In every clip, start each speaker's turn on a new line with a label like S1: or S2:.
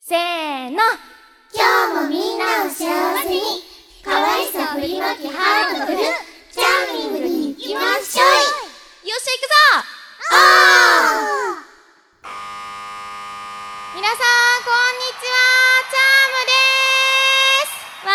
S1: せーの。
S2: 今日もみんなを幸せに、可愛さ振りまきハートフル、チャーミングに行きましょう。
S1: よっしゃ行くぞ。皆さんこんにちは、チャームです。わ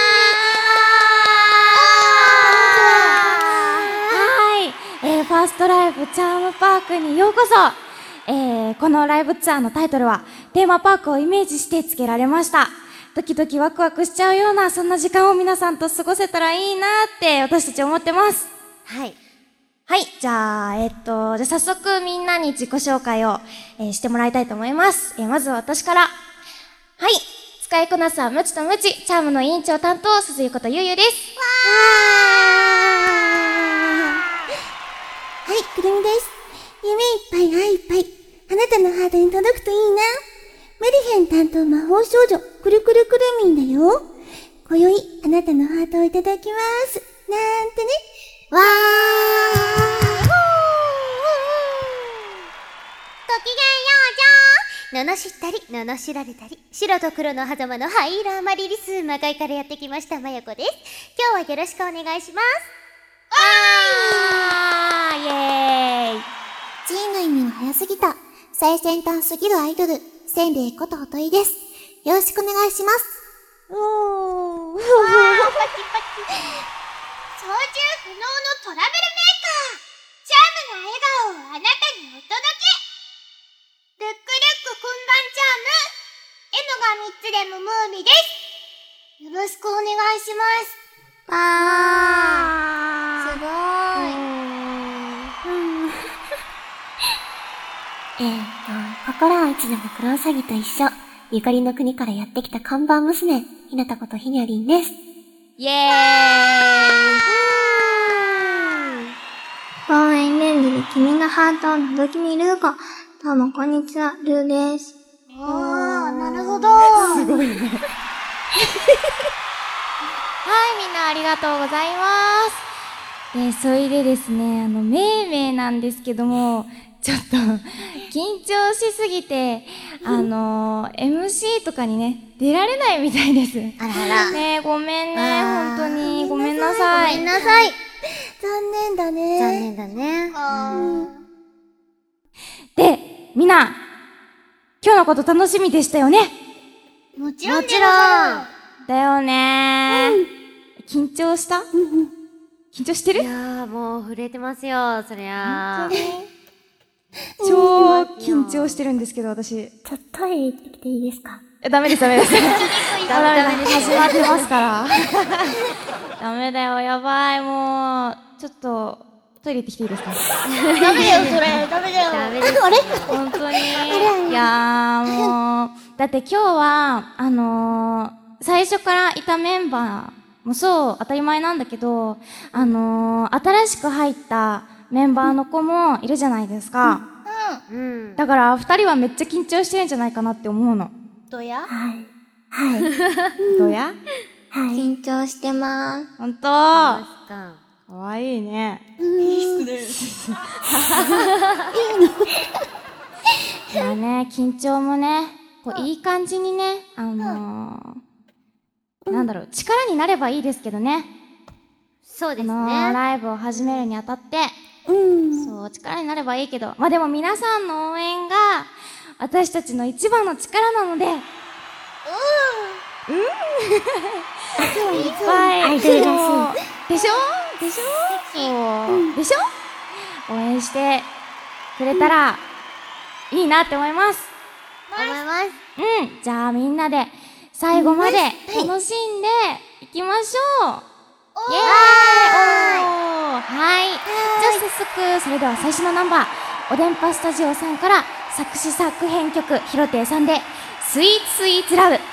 S1: ー。はい、ファーストライブチャームパークにようこそ。このライブツアーのタイトルはテーマパークをイメージして付けられました。ドキドキワクワクしちゃうようなそんな時間を皆さんと過ごせたらいいなって私たち思ってます。はい、じゃあ早速みんなに自己紹介を、してもらいたいと思います。まずは私から。はい、使いこなすはムチとムチ、チャームの委員長担当鈴井ことゆうゆうです。
S2: はい、くるみです。夢いっぱい愛いっぱい、あなたのハートに届くといいな。メリヘン担当魔法少女くるくるくるみんだよ。今宵あなたのハートをいただきますなんてね。わー。ごきげんようじゃー。罵ったり罵られたり、白と黒の狭間のハイーラーマリリス魔界からやってきましたまやこです。今日はよろしくお願いします。
S1: イエーイ。
S2: G の意味は早すぎた最先端すぎるアイドルせんべいことほといです。よろしくお願いします。
S3: 操縦不能のトラベルメーカー、チャームな笑顔をあなたにお届け。ルックルックこんばんチャーム、M が3つでムムーミです。よろしくお願いします。
S2: すごーい。心はいつでもクロウサギと一緒。ゆかりの国からやってきた看板娘、ひなたことひにゃりんです。
S1: イエーイ。
S4: 望遠レンズで君のハートを覗き見ルーコ。どうもこんにちは、ルーです。
S3: なるほど。
S1: すごいね。はい、みんなありがとうございます。それでですね、めいめいなんですけども、ちょっと緊張しすぎて、MC とかにね、出られないみたいです。
S2: あらあら。
S1: ねえ、ごめんね、本当に。ごめんなさい。
S2: ごめんなさい。
S3: 残念だね。
S2: 残念だね。
S1: で、みんな、今日のこと楽しみでしたよね。
S3: もちろん。
S1: だよねー。緊張した？緊張してる？
S2: いやー、もう震えてますよ、そりゃー。
S1: 超緊張してるんですけど、私。
S2: ちょっとトイレ行ってきていいですか？
S1: ダメです。ダメです。始まってますから。ダメだよ、やばい、もう。ちょっと、トイレ行ってきていいですか？
S3: ダメだよ、それ。ダメだよ。
S2: ダメです。
S3: あれ？
S1: 本当に。いやー、もう。だって今日は、最初からいたメンバーもそう、当たり前なんだけど、新しく入ったメンバーの子もいるじゃないですか。だから二人はめっちゃ緊張してるんじゃないかなって思うの。
S3: どや？
S2: はい。
S1: どうや？
S4: 緊張してまーす。
S1: ほんとー。かわいいね。いやね、緊張もね、こういい感じにね、なんだろう、力になればいいですけどね。
S2: そうですね。
S1: ライブを始めるにあたって、そう、力になればいいけど、まあでも皆さんの応援が、私たちの一番の力なので、いっぱい、
S2: アイドルらしい。
S1: でしょそう。でしょ応援してくれたら、いいなって思います。じゃあみんなで、最後まで楽しんでいきましょう。イエーイ。はい。じゃあ早速、それでは最初のナンバー、おでんぱスタジオさんから作詞作編曲、ひろていさんで、スイーツスイーツラブ。